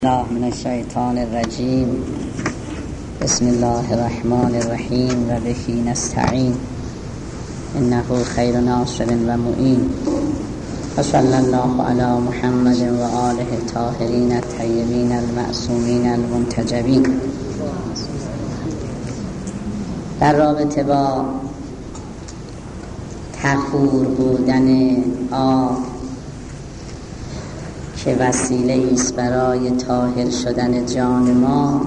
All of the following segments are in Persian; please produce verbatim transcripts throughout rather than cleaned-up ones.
الله من الشیطان الرجیم. بسم الله الرحمن الرحیم و به نستعین انه خیر ناصر و معین. و صلی الله علی محمد و آله الطاهرین الطیبین المعصومین المنتجبین. در رابطه با طهور بودن آب که وسیله است برای طاهر شدن جان ما،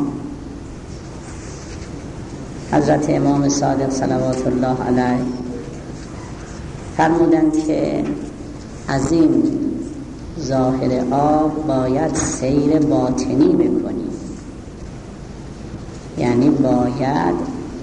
حضرت امام صادق صلوات الله علیه فرمودند که از این ظاهر آب باید سیر باطنی بکنیم، یعنی باید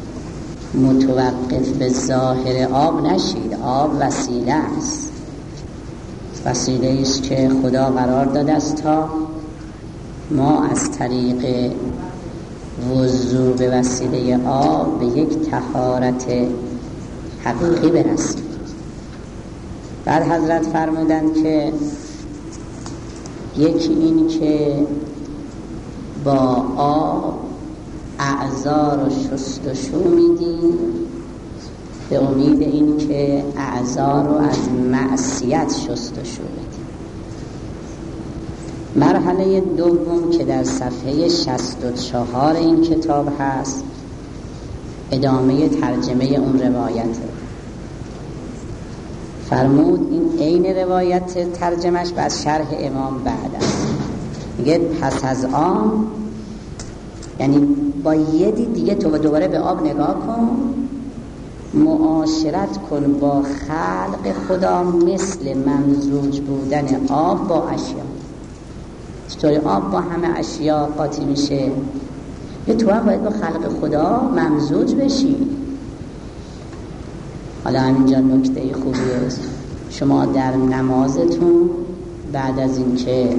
متوقف به ظاهر آب نشید. آب وسیله است، وسیله است که خدا قرار داده است تا ما از طریق وضو به وسیله آب به یک طهارت حقیقی برسیم. بعد حضرت فرمودند که یکی این که با آب اعضا رو شستشو میدیم به امید این که اعضا رو از معصیت شستشو بدیم. مرحله دوم که در صفحه شصت و چهار این کتاب هست، ادامه ترجمه اون روایته. فرمود این عین روایت ترجمهش بعد شرح امام بعد است. میگه پس از آن، یعنی با یه دید دیگه تو دوباره به آب نگاه کن، معاشرت کن با خلق خدا مثل ممزوج بودن آب با اشیا. چطوری آب با همه اشیا قاطی میشه، به تو هم باید با خلق خدا ممزوج بشی. حالا همینجا نکته خوبی است، شما در نمازتون بعد از اینکه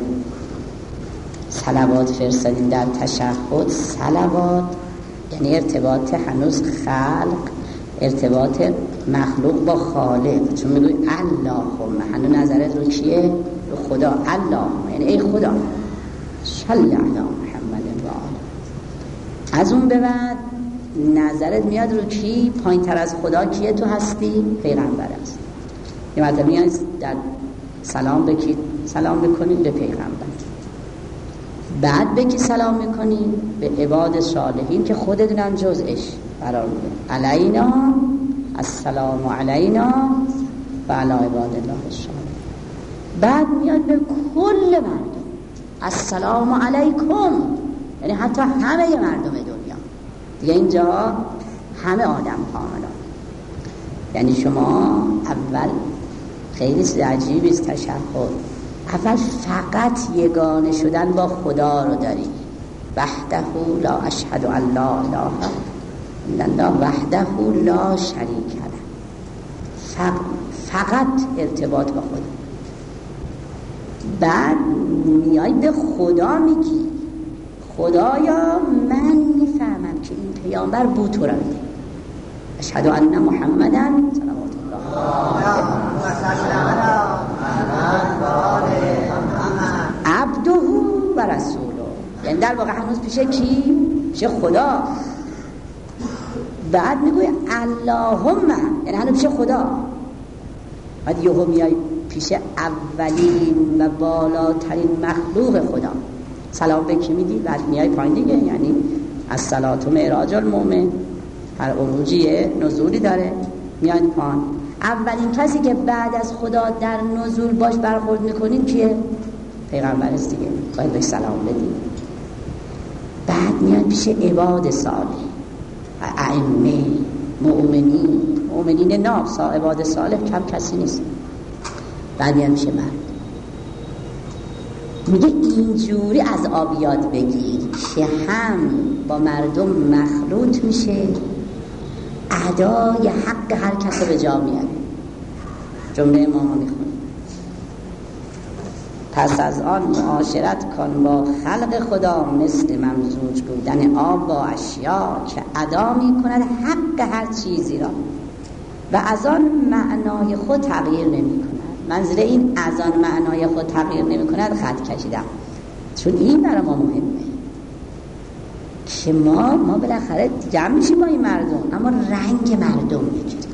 صلوات فرستادین در تشهد، صلوات یعنی ارتباط هنوز خلق، ارتباط مخلوق با خالق، چون میگوی اللهم، هنوز نظرت رو کیه؟ رو خدا. اللهم یعنی ای خدا صلی علی محمد و آله. از اون به بعد نظرت میاد رو کی؟ پایین تر از خدا کیه؟ تو هستی پیغمبر است. یه مرتبه میاد در سلام بکی سلام بکنید به پیغمبر، بعد به کی سلام میکنی؟ به عباد صالحین که خودتونم جزءش قرار میده. علینا السلام علینا و علی عباد الله الصالحین. بعد میاد به کل مردم السلام علیکم، یعنی حتی همه مردم دنیا دیگه. اینجا همه آدم کاملا، یعنی شما اول خیلی چیز عجیبی است تشهد، اول فقط یگانه شدن با خدا رو داری. وحده لا اشهد ان لا اله الا الله وحده لا شریک له، فقط ارتباط با خدا. بعد میای به خدا میگی خدایا من میفهمم که این پیامبر بو تو را میده، اشهد ان محمدن صلوات الله عبده و رسوله، یعنی در واقع هنوز پیش کی؟ پیش خدا. بعد میگوی اللهم، یعنی هنوز پیش خدا. بعد یهو میای پیش اولین و بالاترین مخلوق خدا، سلام به کی میدی؟ بعد میای پایین دیگه، یعنی الصلاة معراج المؤمن، هر عروجی نزولی داره، میای پایین. اولین کسی که بعد از خدا در نزول باش برخورد میکنید کیه؟ پیغمبر است دیگه، باید بهش سلام بدید. بعد میاد پیش عباد صالح، ائمه، مؤمنین، مؤمنین ناس، عباد صالح کم کسی نیست. بعد میاد میشه مرد. میگه اینجوری از آب یاد بگیر که هم با مردم مخلوط میشه، ادای حق هر کس به جا میاره. جمله امام میخونه پس از آن معاشرت کن با خلق خدا مثل ممزوج بودن آب با اشیا که ادا میکند حق هر چیزی را و از آن معنای خود تغییر نمی کند. منظور این از آن معنای خود تغییر نمی کند خط کشیدم. چون این برای ما مهمه که ما ما بالاخره جمع میشیم با این مردم، اما رنگ مردم میگیریم،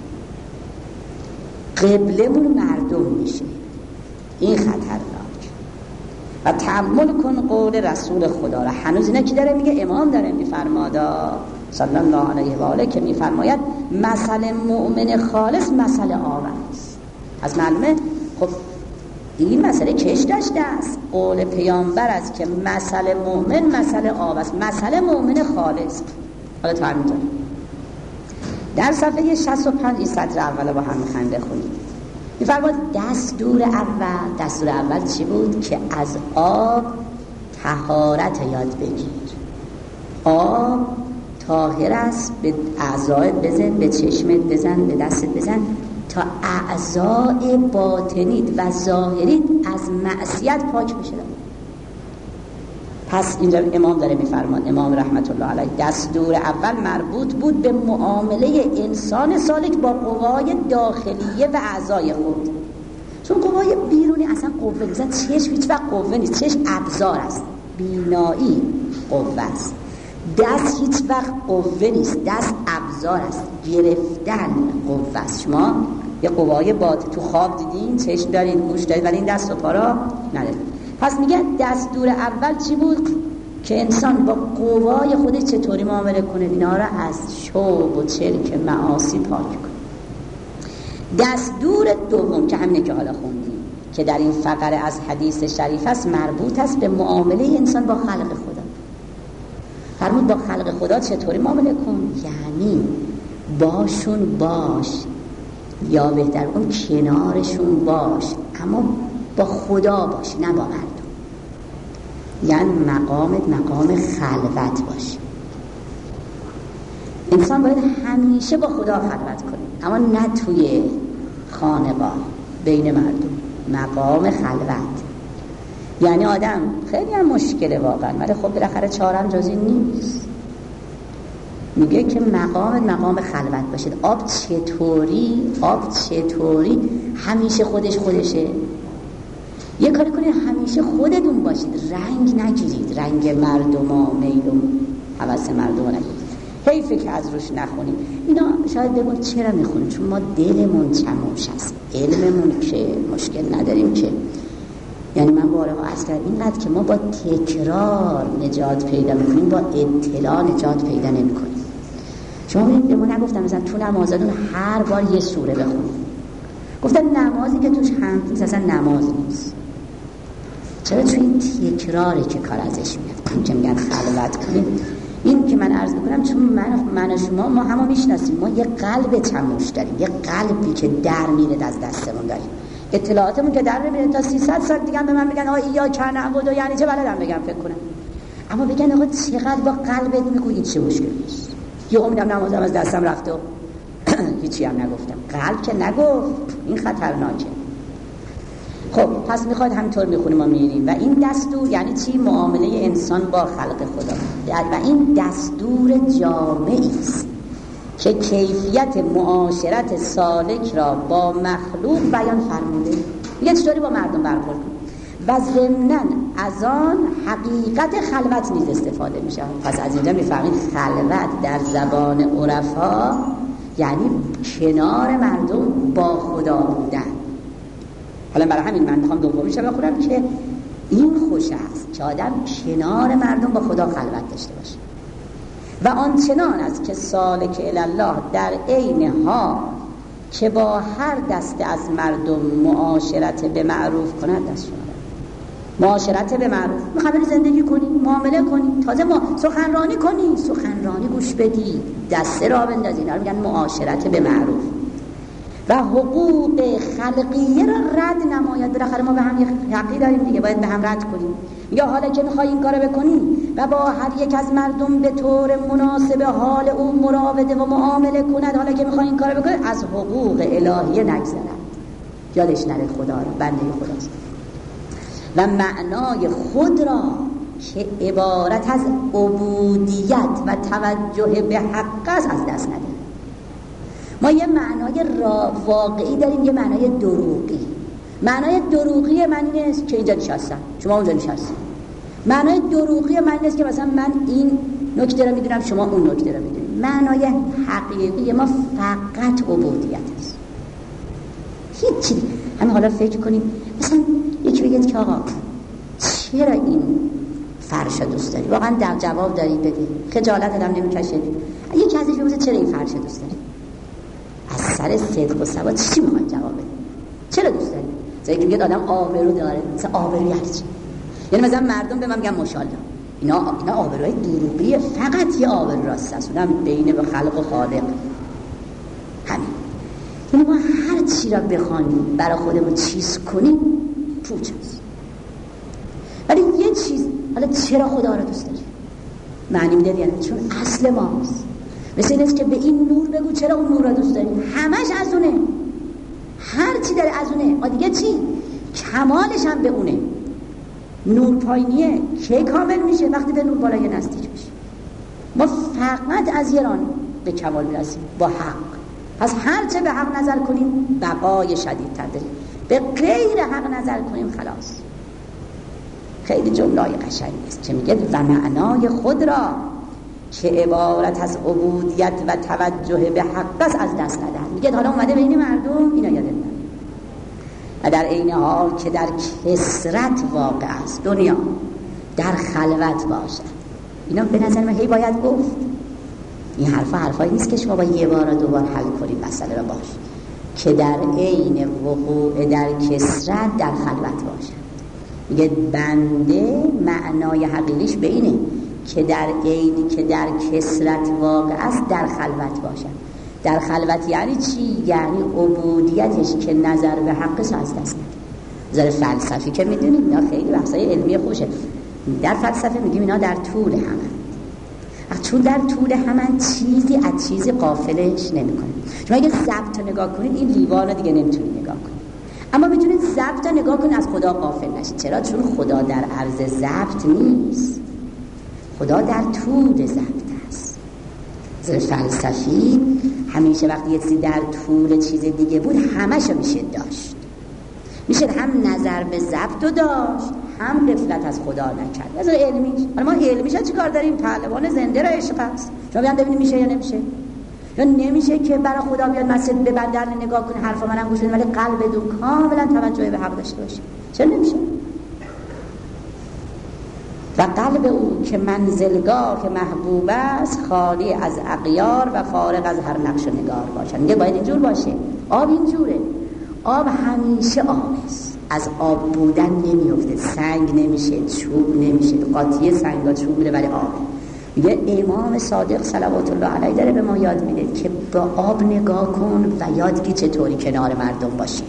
قبلمون مردم میشه. این خطرناک. و تأمل کن قول رسول خدا را. هنوز اینا کی داره میگه؟ امام داره میفرمادا صلی الله علیه و آله که میفرماید مثل مؤمن خالص مثل آب است. از معلومه خب این مسئله کش داشته است. قول پیامبر است که مثل مؤمن مثل آب است، مثل مؤمن خالص. حالا تا همینجا در صفحه شصت و پنج این سطر اول با هم میخوایم بخونیم. میفرماید دستور اول دستور اول چی بود؟ که از آب طهارت یاد بگیر. آب طاهر است، به اعضایت بزن، به چشمت بزن، به دستت بزن تا اعضای باطنیت و ظاهریت از معصیت پاک بشه. پس اینجا امام داره میفرمان، امام رحمت الله علیه، دستور اول مربوط بود به معامله انسان سالک با قوای داخلیه و اعضای خود. چون قوای بیرونی اصلا قوه نیست. چشم هیچ وقت قوه نیست، چشم ابزار است، بینایی قوه است. دست هیچ وقت قوه نیست، دست ابزار است، گرفتن قوه است. شما یه قوای باطن تو خواب دیدین، چشم دارین، گوش دارین، ولی این دست و پا را ندارین. پس میگه دستور اول چی بود؟ که انسان با قوای خودش چطوری معامله کنه، اینا را از شوب و چرک معاصی پاک کنه. دستور دوم که همینه که حالا خوندیم که در این فقره از حدیث شریف است، مربوط است به معامله انسان با خلق خدا. فرمود با خلق خدا چطوری معامله کن؟ یعنی باشون باش، یا بهتر بگم کنارشون باش، اما با خدا باش، نه با مردم. یعنی مقامت مقام خلوت باش. انسان باید همیشه با خدا خلوت کنه، اما نه توی خانقاه بین مردم. مقام خلوت یعنی آدم خیلی هم مشکله واقعا، ولی خب بالاخره چارم جز این نیست. میگه که مقام مقام خلوت باشید. آب چطوری آب چطوری همیشه خودش خودشه. یه کاری کنید همیشه خودتون باشید، رنگ نگیرید، رنگ مردم ها، میل و حوث مردم ها نگیرید. حیفه که از روش نخونیم. اینا شاید بگوید چرا میخونیم؟ چون ما دلمون چموش هست، علممون که مشکل نداریم که. یعنی من بارها عرض کردم اینقدر که ما با تکرار نجات پیدا میکنیم، با اطلاع نجات پیدا نمیکنیم. شما ببینید به ما نگفتن مثلا تو نمازتون هر بار یه سوره بخونید. گفتن نمازی که توش هم نیست اصلا نماز نیست. چرا؟ تو این تکراری که کار ازش میاد. این که میگن خلوت کنید، این که من عرض میکنم چون من من و شما ما همه میشناسیم، ما یه قلب چموش داریم، یه قلبی که در میره از دستمون داریم. اطلاعاتمون که در میره تا سیصد سال دیگه به من بگن آ یا کن عبود یعنی چه بلدم بگم فکر کنم. اما بگن آقا چقدر با قلبت میگویی چه مشکلی است. یه امیدم نمازم از دستم رفت و هیچی هم نگفتم. قلب که نگفت، این خطرناکه. خب پس میخواد همینطور میخونیم و میریم. و این دستور یعنی چی؟ معامله انسان با خلق خدا. و این دستور جامعی است که کیفیت معاشرت سالک را با مخلوق بیان فرموده. میگه چطوری با مردم برخورد کنیم و ضمناً از آن حقیقت خلوت نیز استفاده میشه. پس از اینجا میفهمید خلوت در زبان عرفا یعنی کنار مردم با خدا بودن. حالا برای همین من میخوام دومیش رو بخونم که این خوش است که آدم کنار مردم با خدا خلوت داشته باشه. و آنچنان است که سالک الله در عین حال که با هر دسته از مردم معاشرت به معروف کند دست شما معاشرت به معروف. میخوام زندگی کنی، معامله کنی، تازه ما سخنرانی کنی، سخنرانی گوش بدی، دسته را بندازی. اینا رو میگن معاشرت به معروف. و حقوق خلقیه را رد نماید. بالاخره ما به هم یه حقی داریم دیگه، باید به هم رد کنیم. یا حالا که میخوای این کارو بکنی و با هر یک از مردم به طور مناسب حال او مراوده و معامله کند، حالا که میخوای این کارو بکنی از حقوق الهیه نگذرد. یادش نره خدا را، بنده خداست. و معنای خود را که عبارت از عبودیت و توجه به حق است از دست نده. ما یه معنای را واقعی داریم، یه معنای دروغی. معنای دروغی من اینه که اینجا نشستم، شما اونجا نشستم. معنای دروغی من نیست که مثلا من این نکته رو میدونم شما اون نکته رو میدونید. معنای حقیقی ما فقط عبودیت است، هیچ چیزی. همین حالا فکر کنیم مثلا یکی بگید که آقا چرا این فرش دوست داری؟ واقعا در جواب داری بدی، خجالت آدم نمیکشه. یکی ازش بپرسه چرا این فرش دوست داری؟ از سر صدق و ثبات چی میخوای جواب بدی؟ چرا دوست داری؟ مثلا یکی میگه آدم آبرو داره، مثلا آبرو یعنی چی؟ یعنی مثلا مردم به من میگن ماشاءالله، اینا اینا آبروهای دروغیه، فقط یه آبرو راست است، اونم بین به خلق و خالق. همین. یعنی ما هر چی را بخوانیم برای خودمون چیز کنیم پوچ است. ولی یه چیز، حالا چرا خدا را دوست داری؟ معنی میده یعنی چون اصل ماست. مثل این است که به این نور بگو چرا اون نور را دوست داری؟ همش از اونه، هر چی داره از اونه. آ دیگه چی؟ کمالش هم به اونه. نور پایینیه کی کامل میشه؟ وقتی به نور بالای نزدیک میشه. ما فقط از یران به کمال میرسیم با حق. پس هر چه به حق نظر کنیم بقای شدید تر داریم، به غیر حق نظر کنیم خلاص. خیلی جمله‌ای قشنگی است که میگه و معنای خود را که عبارت از عبودیت و توجه به حق است از دست ندهد. میگه حالا اومده بین مردم اینا یاد نداره و در عین حال که در کثرت واقع است دنیا در خلوت باشد. اینا به نظر من هی باید گفت. این حرفا حرفایی نیست که شما با یه بار و دو بار حل کنید مسئله را. باش که در عین وقوع در کثرت در خلوت باشد. میگه بنده معنای حقیقیش به اینه که در عینی که در کثرت واقع است در خلوت باشد. در خلوت یعنی چی؟ یعنی عبودیتش که نظر به حقش از دست نده. نظر فلسفی که میدونید اینا خیلی بحثای علمی خوشه. در فلسفه میگیم اینا در طول همن. چون در طول همن چیزی از چیزی غافلش نمی‌کنه. شما اگه ضبط رو نگاه کنید این لیوان رو دیگه نمیتونید نگاه کنید، اما میتونید ضبط رو نگاه کنید از خدا غافل نشید. چرا؟ چون خدا در عرض ضبط نیست، خدا در طول ضبط است. نظر فلسفی همیشه وقتی یه چیزی در طول چیز دیگه بود همه‌شو میشه داشت، میشه هم نظر به ضبط رو داشت هم غفلت از خدا نکرد. نظر علمیش، حالا ما علمیش چی کار داریم؟ پهلوان زنده را عشق است. شما بیان ببینید میشه یا نمیشه؟ یا نمیشه که برای خدا بیاد مسجد ببندن نگاه کنه حرفا منم گوش بدید ولی قلب دو کاملا توجه به حق داشته باشه؟ چرا نمیشه؟ و قلب او که منزلگاه محبوب است خالی از اغیار و فارغ از هر نقش و نگار باشه. میگه باید اینجور باشه. آب اینجوره، آب همیشه آب است، از آب بودن نمیفته، سنگ نمیشه، چوب نمیشه، قاطی سنگا چوب میره ولی آب. میگه امام صادق صلوات الله علیه داره به ما یاد میده که با آب نگاه کن و یاد گیر چطوری کنار مردم باشی.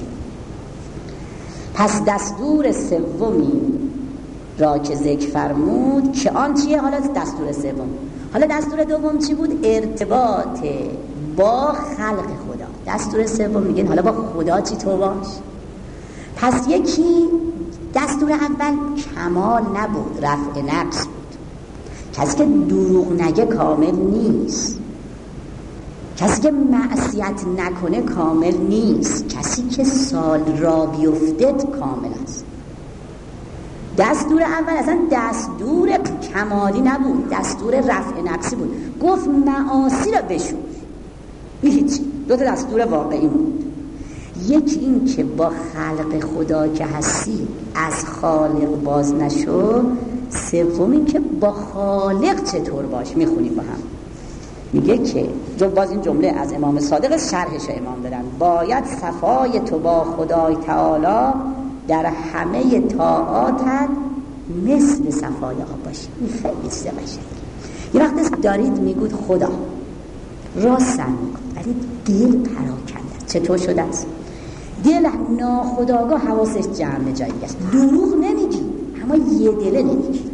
پس دستور سومی را که ذکر فرمود که آن چیه؟ حالا دستور سوم. حالا دستور دوم چی بود؟ ارتباط با خلق خدا. دستور سوم میگن حالا با خدا چی تو باش. پس یکی دستور اول کمال نبود، رفع نقص بود. کسی که دروغ نگه کامل نیست، کسی که معصیت نکنه کامل نیست، کسی که سال را بیفتد کامل است. دستور اول اصلا دستور کمالی نبود، دستور رفع نقصی بود. گفت معاصی را بشور. هیچ دو تا دستور واقعی بود. یکی این که با خلق خدا که هستی از خالق باز نشو. سوم این که با خالق چطور باش. میخونیم با هم. میگه که جو باز این جمله از امام صادق شرحش امام دادن. باید صفای تو با خدای تعالی در همه طاعاتت مثل صفای آب باشی. این خیلی چیز قشنگه. یه وقت دارید میگود خدا راست میگود ولی دل پراکنده. چطور شده است؟ دل ناخودآگاه حواسش جمع جایی است. دروغ نمیگی اما یه دله نمیگی.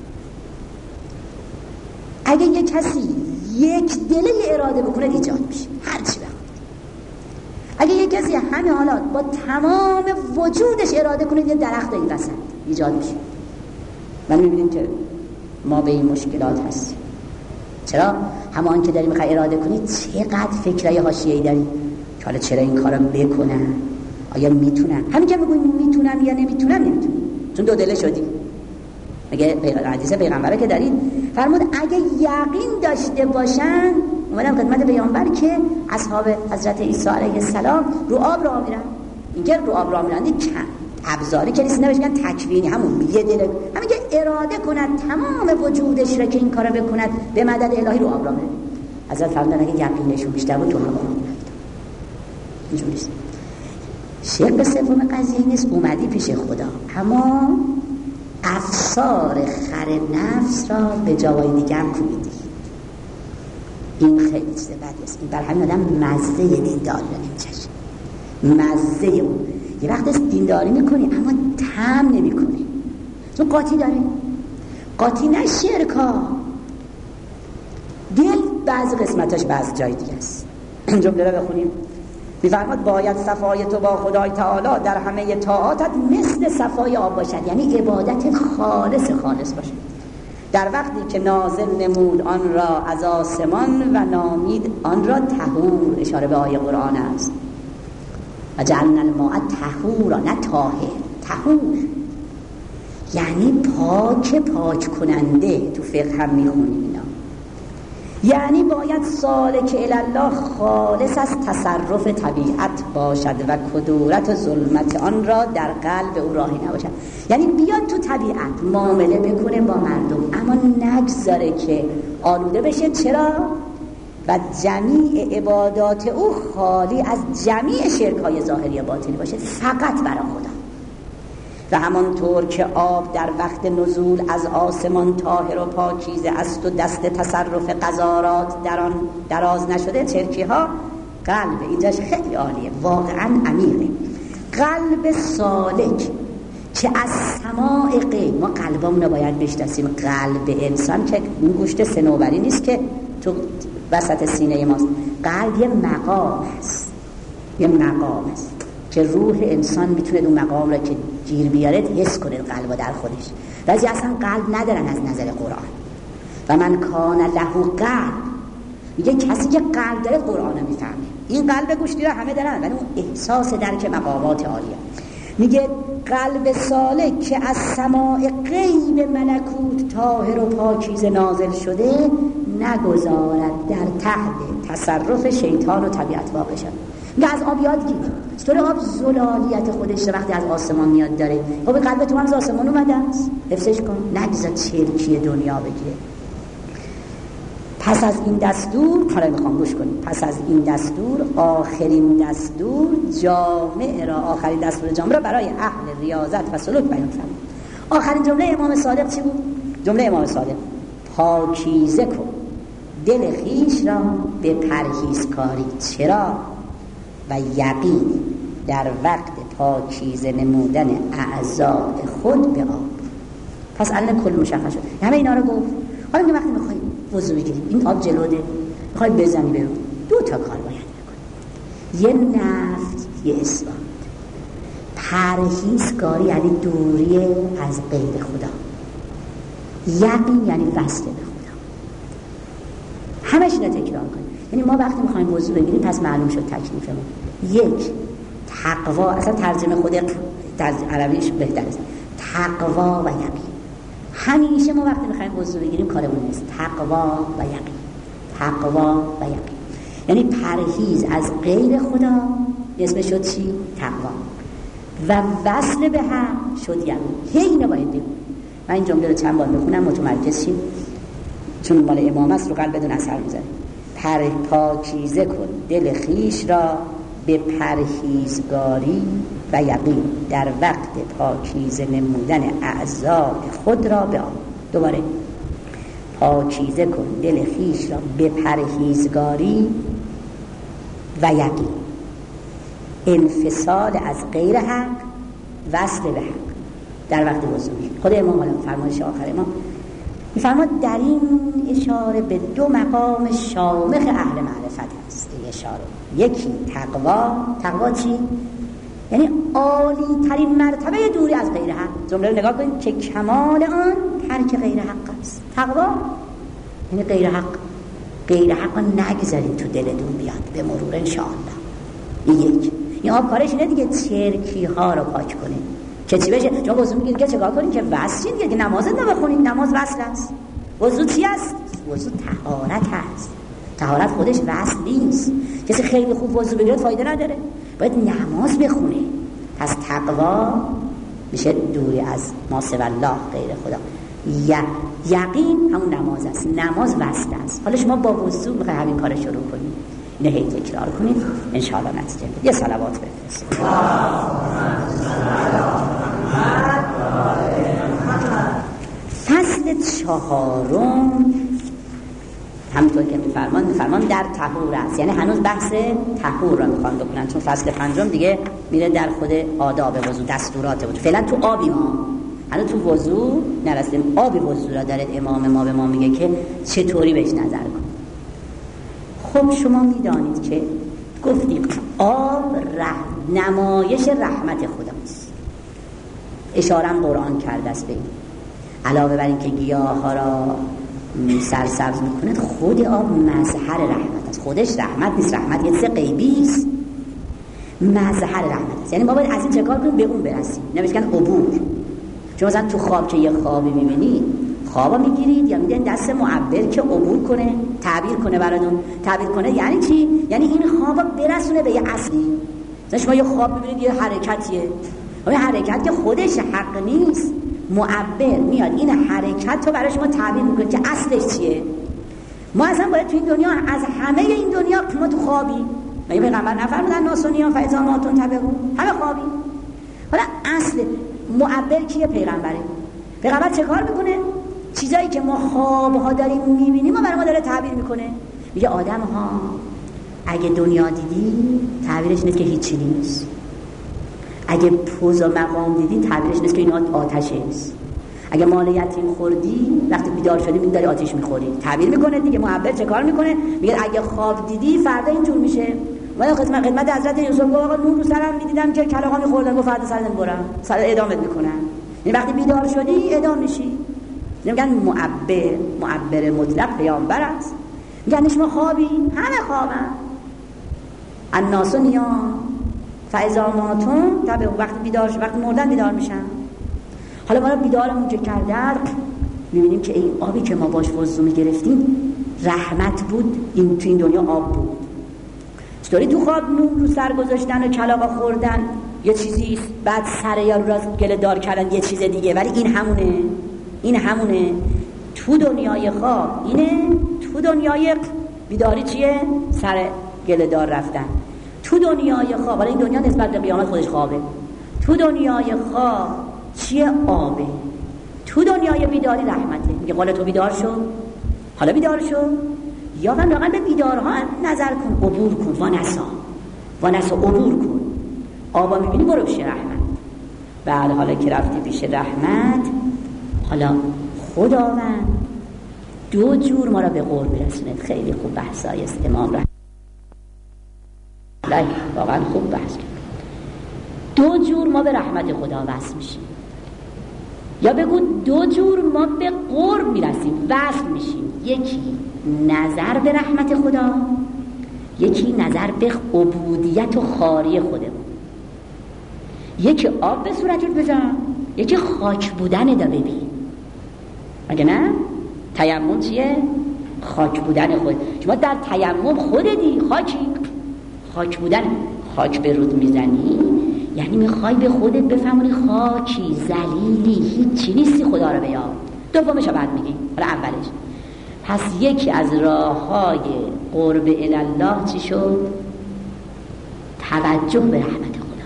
اگه یه کسی یک دله اراده بکنه ایجاد میشه هر چی بخواد. اگه یه کسی همه حالات با تمام وجودش اراده کنه یه درخت این وسط ایجاد میشه. من میبینیم که ما به این مشکلات هستیم. چرا؟ همان که داری میخوای اراده کنی چقدر فکرهای حاشیه‌ای داری که حالا چرا این کارو بکنن، آیا میتونن؟ همین که میگوی میتونم یا نمیتونم نمیتونم چون دو دله شدی. میگه حدیث پیغمبره که دارید فرمود اگه یقین داشته باشن اومدم خدمت پیامبر که اصحاب حضرت عیسی علیه السلام رو آب راه میرن. اینکه رو آب راه میرن ابزاری که نیست، نمیشن تکوینی، همون یه دل همین که اراده کند تمام وجودش را که این کارو بکند به مدد الهی رو آب راه میره. حضرت فرمودن اگه یقینشون بیشتر بود تو هوا راه میرفت. اینجوری نیست. شق سوم قضیه نیست اومدی پیش خدا اما افسار خر نفس را به جای دیگه هم کوبیدی. این خیلی چیز بدی است. این بر همین آدم مزه دیندار رو نمیچشه. مزه اون یه وقت دینداری میکنی اما طعم نمیکنی، چون قاطی داره. قاطی نه شرکا، دل بعض قسمتاش بعض جای دیگه است. جمله رو بخونیم. میفرماد باید صفای تو با خدای تعالی در همه طاعاتت مثل صفای آب باشد، یعنی عبادت خالص خالص باشد. در وقتی که نازل نمود آن را از آسمان و نامید آن را طهور، اشاره به آیه قرآن است. و جعلنا الماء طهورا، نه طاهر، طهور یعنی پاک، پاک کننده. تو فقه هم میخونیم اینا. یعنی باید سالک الله خالص از تصرف طبیعت باشد و کدورت و ظلمت آن را در قلب او راهی نباشد. یعنی بیاد تو طبیعت معامله بکنه با مردم اما نگذاره که آلوده بشه. چرا؟ و جمیع عبادات او خالی از جمیع شرک‌های ظاهری و باطنی باشه، فقط برای خدا. و همانطور که آب در وقت نزول از آسمان طاهر و پاکیزه است و دست تصرف قذارات در آن دراز نشده، چرکی ها قلب اینجاش خیلی عالیه، واقعا عمیقه. قلب سالک که از سماع غیب، ما قلبمون رو باید بشناسیم. قلب انسان که اون گوشت صنوبری نیست که تو وسط سینه ماست. قلب یه مقام هست، یه مقام هست که روح انسان میتونه اون مقام را که گیر بیاره حس کنه قلب در خودش. بعضی اصلا قلب ندارن از نظر قرآن. و من کان له قلب، میگه کسی که قلب داره قرآن رو میفهمه. این قلب گوشتی رو همه دارن ولی اون احساس درک مقامات عالیه. میگه قلب سالک که از سماع غیب ملکوت طاهر و پاکیزه نازل شده نگذارد در تحت تصرف شیطان و طبیعت واقع شد. میگه از آب یاد گیر. چطور آب زلالیت خودش وقتی از آسمان میاد داره، خب قلب تو هم از آسمان اومده است، حفظش کن، نگذار چرکی دنیا بگیره. پس از این دستور، حالا میخوام گوش کنیم، پس از این دستور آخرین دستور جامع را، آخرین دستور جامع را برای اهل ریاضت و سلوک بیان فرمود. آخرین جمله امام صادق چی بود؟ جمله امام صادق پاکیزه کن دل خویش را به پرهیزکاری. چرا؟ و یقین در وقت پاکیزه نمودن اعضاء خود به آب. پس الان کل مشخص شد. همه اینا رو گفت. حالا میگه وقتی میخوای وضو بگیری، این آب جلوده، میخوای بزنی برو، دو تا کار باید بکنی. یه نفت، یه اثبات. پرهیزکاری یعنی دوری از غیر خدا. یقین یعنی وصل به خدا. همش اینا تکرار کنی. یعنی ما وقتی میخوایم وضو بگیریم پس معلوم شد تکلیفمون. یک، تقوا، اصلا ترجمه خود ترجمه عربیش بهتره، تقوا و یقین. همیشه ما وقتی میخوایم وضو بگیریم کارمون نیست، تقوا و یقین، تقوا و یقین. یعنی پرهیز از غیر خدا اسمش شد چی؟ تقوا. و وصل به هم شد یقین. هی اینو باید بگیم. من این جمله رو چند بار بخونم متمرکز شیم، چون مال امام است رو قلب بدون اثر میذاره. پر پاکیزه کن دل خویش را به پرهیزگاری و یقین در وقت پاکیزه نمودن اعضاء خود را به آب. دوباره پاکیزه کن دل خویش را به پرهیزگاری و یقین، انفصال از غیر حق، وصل به حق در وقت وضو. خود امام عالم فرمایش آخر امام میفرماد در این اشاره به دو مقام شامخ اهل معرفت است. این اشاره یکی تقوا. تقوا چی؟ یعنی عالی ترین مرتبه دوری از غیر حق. جمله رو نگاه کنید که کمال آن ترک غیر حق است. تقوا یعنی غیر حق. غیر حق نگذارید تو دلتون بیاد به مرور انشاءالله. این یک. این آب کارش اینه دیگه، چرکی ها رو پاک کنه، که چی بشه؟ چون وضو میگیرید که چیکار کنید که وصل دیگه، نماز رو بخونید، نماز وصل است. وضو چی است؟ وضو طهارت است. طهارت خودش وصل نیست. کسی خیلی خوب وضو بگیره فایده نداره، باید نماز بخونه. پس تقوا میشه دوری از ما سوی الله، غیر خدا. ی... یقین همون نماز است. نماز وصل است. حالا شما با وضو میخواید همین کار شروع کنید، اینو هی تکرار کنید، ان شاء الله نتیجه میده. یه صلوات بفرستید. فصل چهارم همونطور که میفرمان میفرمان در طهور است، یعنی هنوز بحث طهور رو میخوان بکنن، چون فصل پنجم دیگه میره در خود آداب وضو، دستورات وضو. فعلا تو آبی ما هنوز تو وضو نرسیدیم. آبی وضو را داره امام ما به ما میگه که چطوری بهش نظر کن. خب شما میدانید که گفتیم آب رح... نمایش رحمت خداست. اشاره هم قرآن کرده است به این. علاوه بر این که گیاه ها را سرسبز میکنه، خود آب مظهر رحمت است. خودش رحمت نیست، رحمت یه چیز غیبی است، مظهر رحمت است. یعنی ما باید از این چه کار کنیم؟ به اون برسیم. نمیشه کن عبور. چون مثلا تو خواب که یه خوابی میبینید، خوابا میگیرید یا میدین دست معبر که عبور کنه، تعبیر کنه براتون. تعبیر کنه یعنی چی؟ یعنی این خوابا برسونه به یه اصلی. مثلا شما یه خواب میبینید یه حرکتیه، اون حرکت که خودش حق نیست، معبر میاد این حرکت رو برای شما تعبیر میکنه که اصلش چیه. ما اصلا باید تو این دنیا، از همه این دنیا که ما تو خوابی، مگه پیغمبر نفرمودن ناسونیا فایزا ماتون تبعون، همه خوابی. حالا اصل معبر کیه؟ پیغمبره. پیغمبر چه کار میکنه؟ چیزایی که ما خوابها داریم میبینیم و برای ما داره تعبیر میکنه. میگه آدم ها اگه دنیا دیدی تعبیرش نیست که هیچی نیست، اگه پوز و مقام دیدی تعبیرش نیست که این آتشه است، اگه مال یتیم خوردی وقتی بیدار شدی میگه داری آتش میخوری. تعبیر میکنه دیگه. معبر چه کار میکنه؟ میگه اگه خواب دیدی فردا اینجور میشه. ما خدمت خدمت حضرت یوسف گفت آقا نور رو سرم میدیدم که کلاغا میخوردن، گفت فردا سرت میبرم، سر اعدامت میکنن. یعنی وقتی بیدار شدی اعدام میشی. میگن معبر، معبر مطلق پیامبر است. میگن شما خوابی، همه خوابن. الناس نیام فاذا ماتون تبع، وقتی بیدار شد، وقتی مردن بیدار میشن. حالا ما بیدارمون که کردن میبینیم که این آبی که ما باش وضو میگرفتیم رحمت بود. این تو این دنیا آب بود. چطوری تو خواب نون رو سر گذاشتن و کلاغا خوردن یه چیزی، بعد سر یارو را گله دار کردن یه چیز دیگه، ولی این همونه. این همونه. تو دنیای خواب اینه، تو دنیای بیداری چیه؟ سر گله دار رفتن. تو دنیای خواب، حالا این دنیا نسبت به قیامت خودش خوابه. تو دنیای خواب چیه؟ آبه. تو دنیای بیداری رحمته. میگه قال تو بیدار شو، حالا بیدار شو، یا من واقعا به بیدارها نظر کن، عبور کن، وانسا وانسا عبور کن. آبا میبینی برو پیش رحمت. بعد حالا که رفتی پیش رحمت، حالا خداوند دو جور ما را به قرب میرسونه. خیلی خوب بحثای است امام رحمت الله، واقعا خوب بحث. دو جور ما به رحمت خدا وصل میشیم، یا بگو دو جور ما به قرب میرسیم، وصل میشیم. یکی نظر به رحمت خدا، یکی نظر به عبودیت و خاری خودمون. یکی آب به صورتت بزن، یکی خاک بودن دا ببین. اگه نه تیمم چیه؟ خاک بودن خود. شما در تیمم خودتی خاکی، خاک بودن. خاک به رود میزنی یعنی میخوای به خودت بفهمونی خاکی، ذلیلی، هیچی نیستی، خدا رو بیار. دومش رو بعد میگی، حالا اولش. پس یکی از راه‌های قرب الله چی شد؟ توجه به رحمت خدا.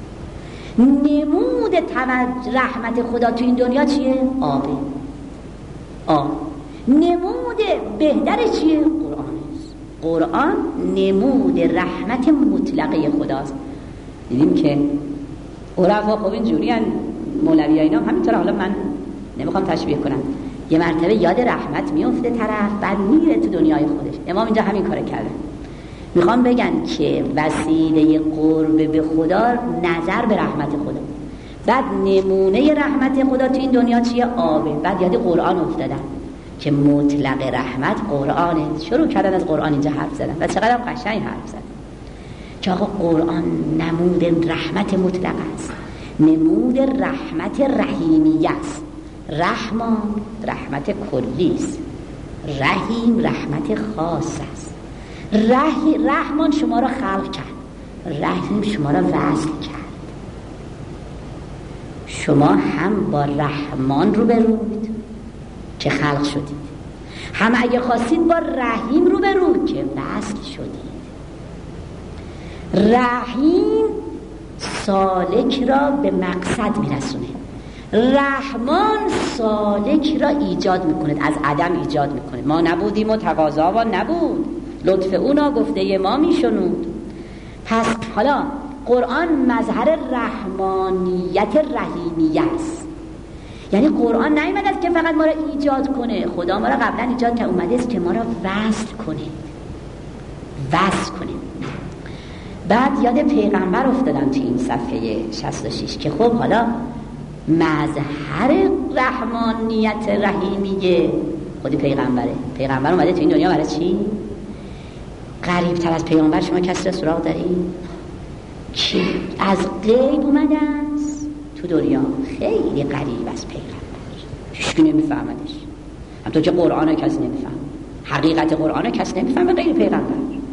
نمود توجه رحمت خدا تو این دنیا چیه؟ آبه. آب. نمود بهتر چیه؟ قرآن است. قرآن نمود رحمت مطلقه خداست. دیدیم که عرفا خب این جوری هن، مولوی ها اینا همینطور. حالا من نمیخوام تشبیه کنم، یه مرتبه یاد رحمت میفته طرف، بعد میره تو دنیای خودش. امام اینجا همین کار کرده. میخوام بگن که وسیله قرب به خدا نظر به رحمت خدا. بعد نمونه رحمت خدا تو این دنیا چیه؟ آبه. بعد یاد قرآن افتادن که مطلق رحمت قرآنه. شروع کردن از قرآن اینجا حرف زدن و چقدر قشنگ حرف زدن که آقا قرآن نمود رحمت مطلق است. نمود رحمت رحیمیه است. رحمان رحمت کلی است، رحیم رحمت خاص است. رح... رحمان شما را خلق کرد، رحیم شما را وصل کرد. شما هم با رحمان رو بروید که خلق شدید، هم اگه خواستید با رحیم رو بروید که وصل شدید. رحیم سالک را به مقصد میرسونه، رحمان سالک را ایجاد میکنه، از عدم ایجاد میکنه. ما نبودیم و تقاضا و نبود، لطف اونا گفته ما میشنود. پس حالا قرآن مظهر رحمانیت رحیمیه است. یعنی قرآن نیامده است که فقط ما را ایجاد کنه، خدا ما را قبلا ایجاد کرد، اومده است که ما را وصل کنه، وصل کنه. بعد یاد پیغمبر افتادم تو این صفحه شصت و شش که خب حالا مظهر رحمانیت رحیمیه خودی پیغمبره. پیغمبر اومده تو این دنیا برای چی؟ قریب تر از پیغمبر شما کسی را سراغ دارید؟ کی از غیب اومده است تو دنیا؟ خیلی قریب از پیغمبر، هیچ کی نمیفهمدش. همونطور که قرآن ها کسی نمیفهم، حقیقت قرآن ها کسی نمیفهمه غیر پیغمبر.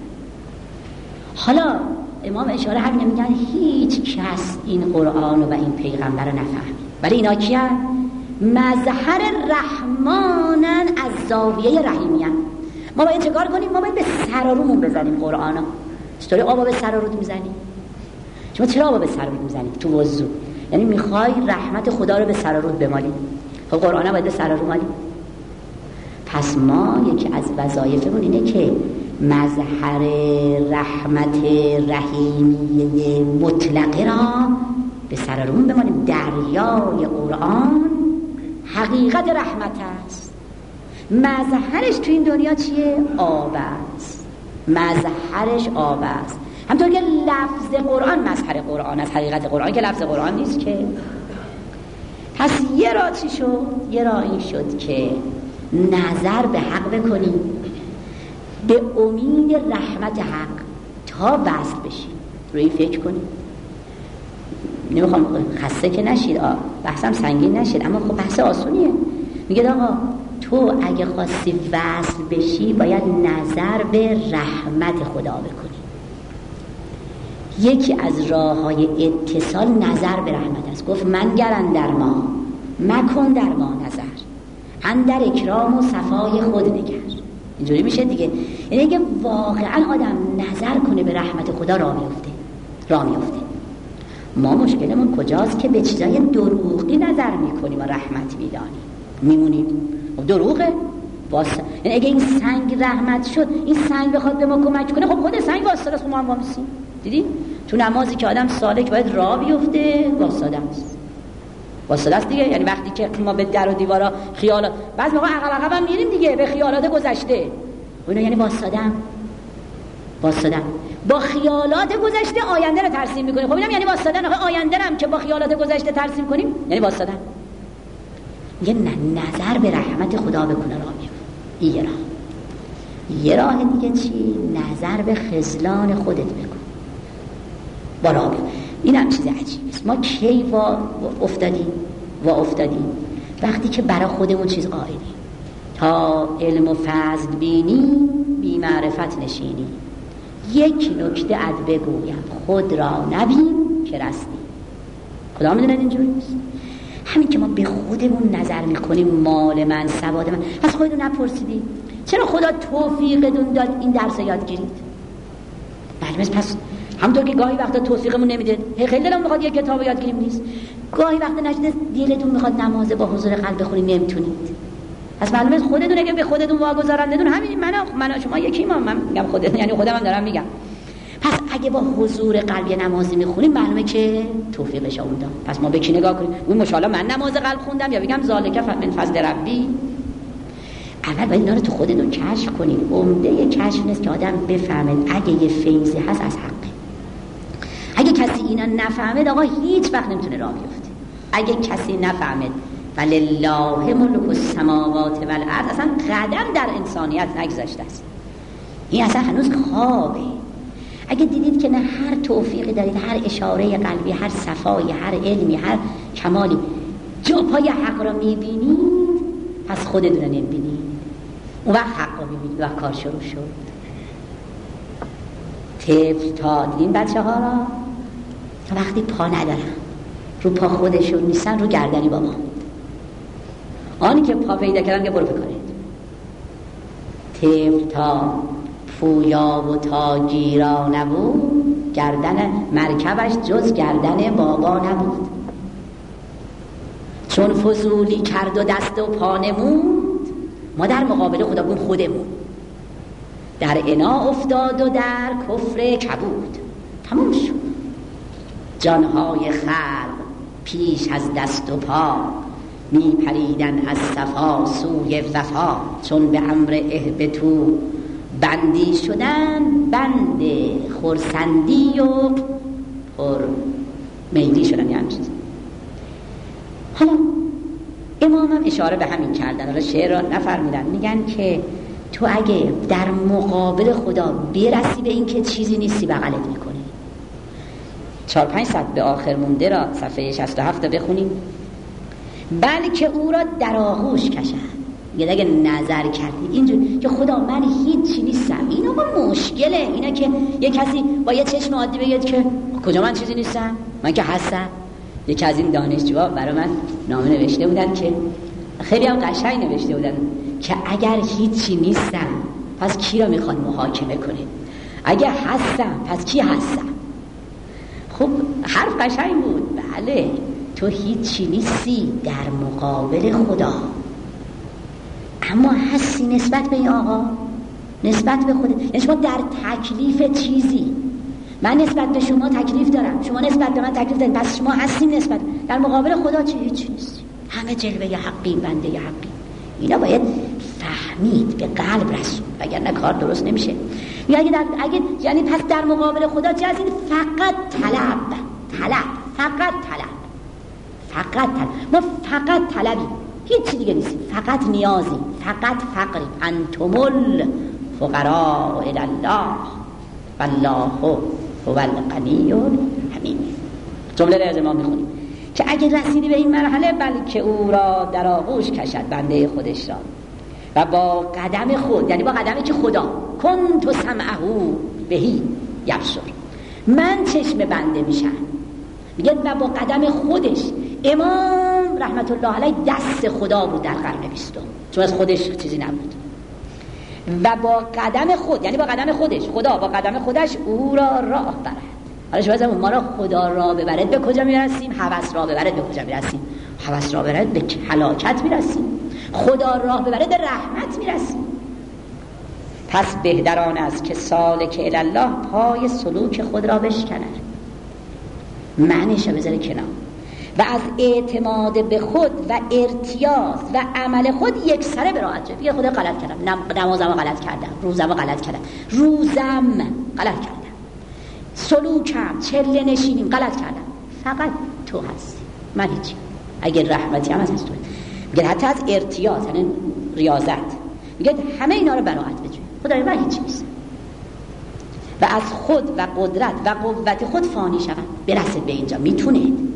حالا امام اشاره همینه، میگن هیچ کس این قرآن و این پیغمبر رو نفهمید، ولی اینا کیان؟ مظهر رحمانن از زاویه رحیمیان. ما باید چکار کنیم؟ ما باید به سر و رومون بزنیم قرآن ها. چطوری آبا به سر و روت میزنیم؟ شما چرا آبا به سر و روت میزنیم؟ تو وضو، یعنی میخوای رحمت خدا رو به سر و روت بمالی. خب قرآن ها باید به سر و رو مالی. پس ما یکی از وظایفمون اینه که مظهر رحمت رحیمیه مطلقه را به سر روم بمانیم. دریای قرآن حقیقت رحمت است. مظهرش تو این دنیا چیه؟ آب است. مظهرش آب است. همطور که لفظ قرآن مظهر قرآن است، حقیقت قرآن که لفظ قرآن نیست که. پس یه راه چی شد؟ یه راه این شد که نظر به حق بکنیم، به امید رحمت حق تا وصل بشیم. روی فکر کنیم. نمیخوام خسته که نشید، آه بحثم سنگین نشید، اما خب بحث آسونیه. میگه آقا تو اگه خواستی وصل بشی باید نظر به رحمت خدا بکنی. یکی از راه های اتصال نظر به رحمت است. گفت منگر اندر ما مکن در ما نظر، اندر اکرام و صفای خود نگر. اینجوری میشه دیگه. یعنی اگه واقعا آدم نظر کنه به رحمت خدا راه میفته، راه میفته. ما مشکلمون کجاست که به چیزای دروغی نظر میکنیم و رحمت میدانیم، میمونیم. خب دروغه واسه. یعنی اگه این سنگ رحمت شد، این سنگ بخواد به ما کمک کنه، خب خود سنگ واسطه است، ما هم وامیسیم. دیدی تو نمازی که آدم سالک باید راه بیفته، واسطه است، واسطه است دیگه. یعنی وقتی که ما به در و دیوارا خیالات، بعضی موقع عقب عقب هم میریم دیگه به خیالات گذشته، اونا یعنی واسطه واسطه با خیالات گذشته آینده رو ترسیم میکنیم. خب اینم یعنی واسطه. نه آینده هم که با خیالات گذشته ترسیم کنیم یعنی واسطه. یه نظر به رحمت خدا بکنه راه میفته. یه راه. یه راه دیگه چی؟ نظر به خذلان خودت بکن. با راه بیفته. این هم چیز عجیبه است. ما کی وا افتادیم؟ وا افتادیم وقتی که برای خودمون چیز قائلیم. تا علم و فضل بینی بی معرفت نشینی. یک نکته اد بگویم خود را نبین که رستی. خدا میدونن اینجوری نیست. همین که ما به خودمون نظر میکنیم مال من سواد من، پس خودتون نپرسیدی چرا خدا توفیقتون داد این درس یاد گیرید؟ معلومه پس همونطور که گاهی وقتا توفیقمون نمیده، خیلی دلم میخواد یه کتاب یاد گیریم نیست، گاهی وقتا نشده دلتون میخواد نماز با حضور قلب بخونید نمیتونید. پس معلومه خودتون اگه به خودتون واگذارندتون همین من من شما یکی ما من میگم خودتون، یعنی خودم هم دارم میگم. پس اگه با حضور قلبی نمازی میخونیم معلومه که توفیقش اون داد. پس ما به کی نگاه کنیم؟ اون ماشاءالله من نماز قلب خوندم یا بگم ذالک من فضل ربی؟ اول باید اینا رو تو خودتون کشف کنید. عمده کشف نیست که آدم بفهمه اگه یه فیضی هست از حقه. اگه کسی اینا نفهمه آقا هیچ وقت نمیتونه راه بیفته. اگه کسی نفهمه ولله ملک السماوات والارض، اصلا قدم در انسانیت نگذاشته است. این اصلا هنوز خوابه. اگه دیدید که نه هر توفیقی دارید، هر اشاره قلبی، هر صفایی، هر علمی، هر کمالی جا پای حق را میبینید، پس خودتون نمیبینید، اون وقت حق را میبینید و کار شروع شد. طفل تا دیدین بچه ها را تا وقتی پا ندارن، رو پا خودشون نیستن، رو گردنی بابا، آنی که پا پیدا کردن که برو بکنید. طفل تا پویا و تاجیرا نبود، گردن مرکبش جز گردن بابا نبود. چون فضولی کرد و دست و پا نمود، ما در مقابل خدا بون خودمون در عنا افتاد و در کفر کبود. تموم شد. جانهای خلق پیش از دست و پا، می پریدن از صفا سوی وفا. چون به امر اهبطوا بندی شدن، بند خرسندی و خور میلی شدن. یعنی چیز. حالا امام هم اشاره به همین کردن، حالا شعر را نفرمیدن، میگن که تو اگه در مقابل خدا برسی به این که چیزی نیستی، بغلت میکنی. چهار پنج صد به آخر مونده را صفحه شصت و هفت بخونیم. بلکه او را در آغوش کشد. میگه اگه نظر کردید اینجور که خدا من هیچی نیستم، اینا با مشکله. اینا که یه کسی با یه چشم عادی بگید که کجا من چیزی نیستم، من که هستم. یکی از این دانشجوها برای من نامه نوشته بودن که خیلی هم قشنگ نوشته بودن که اگر هیچی نیستم پس کی را میخواد محاکمه کنید؟ اگر هستم پس کی هستم؟ خب حرف قشنگ بود. بله تو هیچی نیستی در مقابل خدا، اما هستی نسبت به این آقا، نسبت به خودت. یعنی شما در تکلیف چیزی، من نسبت به شما تکلیف دارم، شما نسبت به من تکلیف دارید، پس شما هستیم نسبت در مقابل خدا چه هیچی نیستیم، همه جلوه حقیم، بنده حقیم. اینا باید فهمید، به قلب رسون، وگرنه کار درست نمیشه. یا اگه در اگه یعنی پس در مقابل خدا چه هستید؟ فقط طلب، طلب، فقط طلب، فقط طلب. ما فقط طلبیم، هیچ دیگه نیستیم، فقط نیازیم، فقط فقریم. انتم الفقراء الی الله والله هو الغنی الحمید. جمله را از امام میخونیم که اگه رسیدی به این مرحله، بلکه او را در آغوش کشد، بنده خودش را، و با قدم خود، یعنی با قدمی که خدا کنت سمعه بهی یبصر، من چشم بنده میشم. میگه و با قدم خودش. امام رحمت الله علیه دست خدا بود در قرن بیستم، چون از خودش چیزی نبود. و با قدم خود، یعنی با قدم خودش، خدا با قدم خودش او را راه برد. حالا شما ما را خدا را ببرد به کجا میرسیم؟ هوس را ببرد به کجا میرسیم؟ هوس را ببرد به هلاکت میرسیم. خدا راه ببرد به رحمت میرسیم. پس بهتران است که سالک الی الله پای سلوک خود را بشکند، معنیش رو بذاره کنار، و از اعتماد به خود و ارتیاض و عمل خود یک سره براحت شد. بگه خدا غلط کردم، نمازم غلط کردم، روزم غلط کردم، روزم غلط کردم، سلوکم چله نشینیم غلط کردم، فقط تو هستی، من هیچی. اگر رحمتی هم از تو، میگه حتی از ارتیاض، یعنی ریاضت، میگه همه اینا رو براحت بجوی، خدای من هیچی نیست، و از خود و قدرت و قوت خود فانی شود. برسید به اینجا میتونید.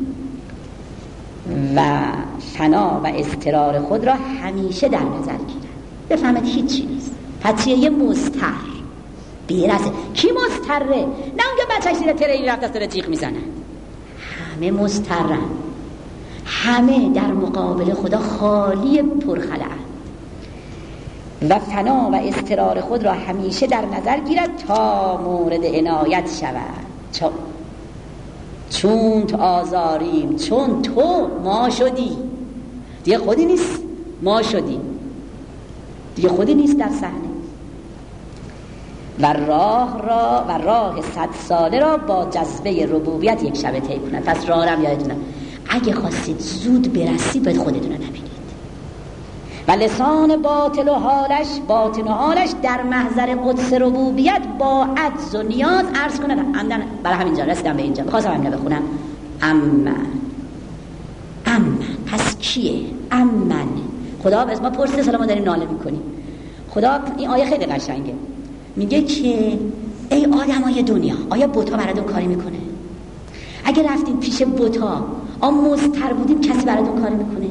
و فنا و اضطرار خود را همیشه در نظر گیرد، بفهمید هیچی نیست. پس یه مضطر برسه. کی مضطره؟ نه اون که بچه‌ش زیر تریلی رفت دست داره جیغ میزنه. همه مضطرن، همه در مقابل خدا خالی پرخلعن. و فنا و اضطرار خود را همیشه در نظر گیرد تا مورد عنایت شود. چون چون تو آزاریم، چون تو ما شدی، دیگه خودی نیست، ما شدیم دیگه، خودی نیست در صحنه. و راه را و راه صد ساله را با جذبه ربوبیت یک شبه طی کنند. پس راه رم یادتونه، اگه خواستید زود برسید باید خودتون رو نبینید. و لسان باطل و حالش باطن و حالش در محضر قدس ربوبیت با عجز و نیاز عرض کنند. عمدن برای همینجا رسیدم به اینجا، میخواستم همینه بخونم. امن امن پس کیه؟ امن خدا از ما پرسیده، سلام ما داریم ناله میکنیم. خدا این آیه خیلی قشنگه، میگه که ای آدمای دنیا، آیا بت‌ها براتون کاری میکنه؟ اگه رفتید پیش بت‌ها آ مضطر بودیم کسی براتون کاری میکنه؟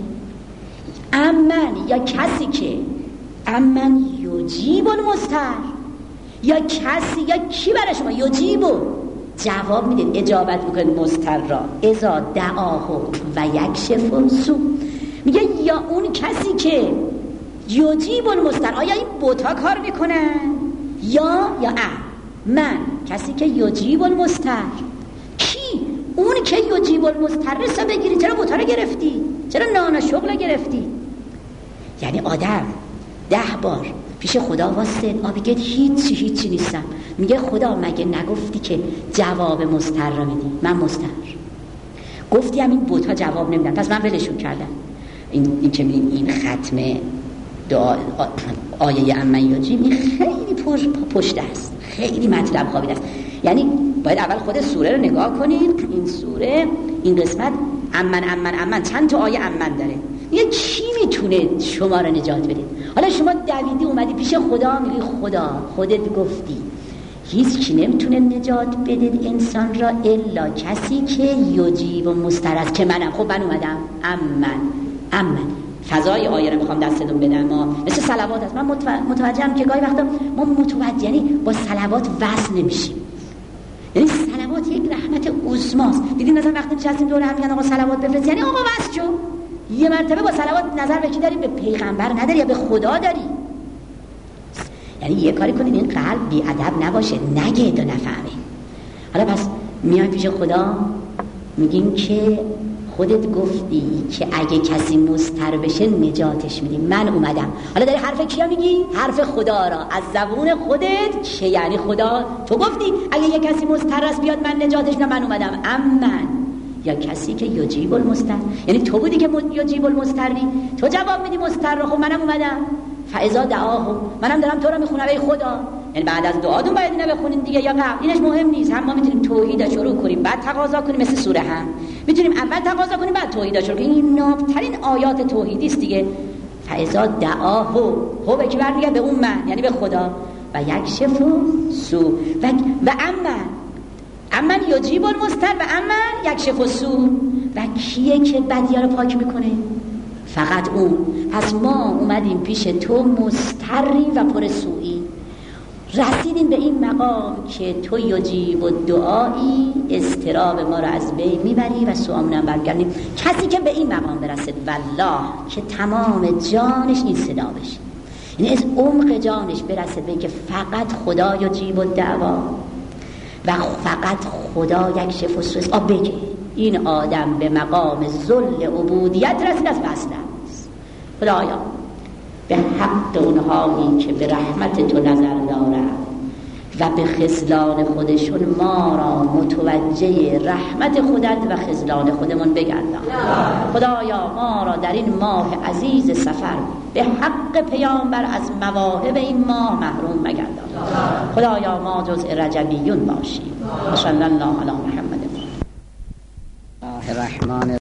امن یا کسی که امن یجیب المضطر، یا کسی یا کی برای شما یجیب جواب میدید، اجابت میکنید مضطر را اذا دعاه و یکشف السوء. میگه یا اون کسی که یجیب المضطر، آیا این بت‌ها کار میکنن؟ یا یا اه من کسی که یجیب المضطر. کی؟ اون که یجیب المضطر رسا بگیری. چرا بت‌ها رو گرفتی؟ چرا نانا شغل گرفتی؟ یعنی آدم ده بار پیش خدا واسه آ بگید هیچی هیچی نیستم، میگه خدا مگه نگفتی که جواب مضطر را میدی؟ من مضطر گفتی هم این بت‌ها جواب نمیدن پس من ولشون کردم. این این که میگیم این ختم دعا آیه امن یجیب این خیلی پشت است، خیلی مطلب خوابیده است. یعنی باید اول خود سوره رو نگاه کنید. این سوره این قسمت امن امن امن چند تا آیه امن داره. یه کی میتونه شما رو نجات بده؟ حالا شما دویدی اومدی پیش خدا میگی خدا خودت گفتی هیچ کی نمیتونه نجات بده انسان را الا کسی که یجیب و مضطر است، که منم. خب من اومدم امن امن فضای آیه رو میخوام دستتون بدم. ما مثل صلوات است، من متوجهم که گاهی وقتا ما متوجه یعنی با صلوات وصل نمیشیم. یعنی صلوات یک رحمت عظماست. دیدین مثلا وقتی نشستیم دور هم میگن آقا صلوات بفرست، یعنی آقا وصل شو. یه مرتبه با صلوات نظر به کی داری؟ به پیغمبر نداری یا به خدا داری؟ یعنی یه کاری کنید این قلب بی ادب نباشه، نگید و نفهمه. حالا پس میایم پیش خدا میگیم که خودت گفتی که اگه کسی مضطر بشه نجاتش میدی، من اومدم. حالا داری حرف کیا میگی؟ حرف خدا را از زبون خودت، که یعنی خدا تو گفتی اگه یه کسی مضطر است بیاد من نجاتش میدم، من اومدم. امن یا کسی که یجیب المضطر، یعنی تو بودی که یجیب المضطری، تو جواب میدی مضطر رو. خب منم اومدم فاذا دعاه، منم دارم تو رو میخونم ای خدا. یعنی بعد از دعاتون باید اینو بخونین دیگه یا قبل؟ اینش مهم نیست. هم ما میتونیم توحید شروع کنیم بعد تقاضا کنیم، مثل سوره هم میتونیم اول تقاضا کنیم بعد توحید شروع کنیم. این نابترین آیات توحیدی است دیگه. فاذا دعاه هو به کی برمیگرده؟ به اون من، یعنی به خدا. و یکشف السوء و و امن امن یجیب المضطر و امن یکشف السوء. و کیه که بدی‌ها رو پاک میکنه؟ فقط اون. پس ما اومدیم پیش تو مضطری و پر سوئی، رسیدیم به این مقام که تو یجیب و دعایی استراب ما رو از بین میبری و سوامونم برگردیم. کسی که به این مقام برسد والله که تمام جانش این صدا بشه، یعنی از عمق جانش برسه به که فقط خدا یجیب و دعوا و فقط خدا یکشف السوء، بگه این آدم به مقام ذل عبودیت رسید از وصل است. خدایا به حق اونهایی که به رحمت تو نظر دارند و به خذلان خودشون ما را متوجه رحمت خودت و خذلان خودمون بگردان. خدایا ما را در این ماه عزیز سفر به حق پیامبر از مواهب این ماه محروم مگردان. خدایا ما جزء رجبیون باشیم. صلی الله علی محمد. الله الرحمن